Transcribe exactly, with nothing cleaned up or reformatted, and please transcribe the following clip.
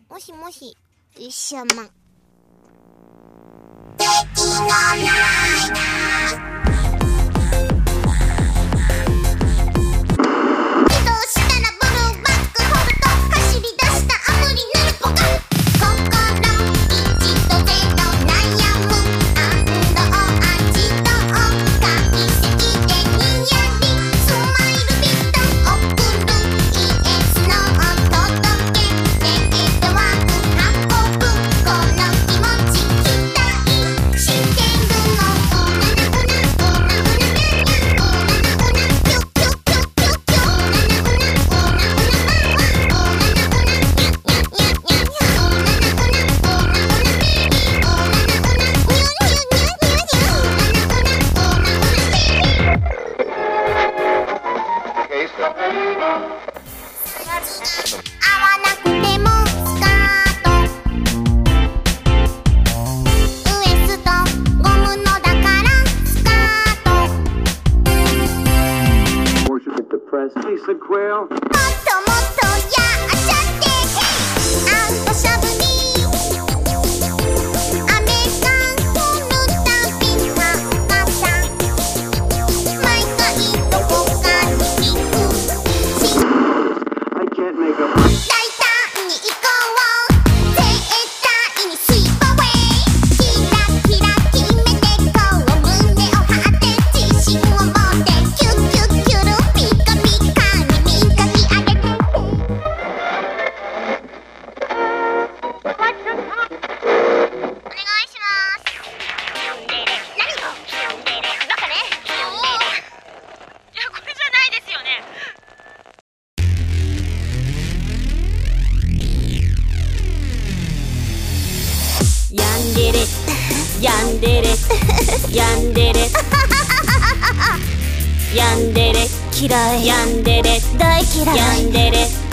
もしもし、うっしゃまん。 Lisa Quayle. もっともっとやっちゃってあんこしゃぶにアメリカンフルタピカカさ毎回どこかに行く I can't make up. 大胆に行こう絶対にスイーパーウェイキラキラ決めてこう胸を張って自信を持ってキュッキュッキュルピカピカヤンデレヤンデレヤンデレヤンデレ嫌いヤンデレ大嫌いヤンデレ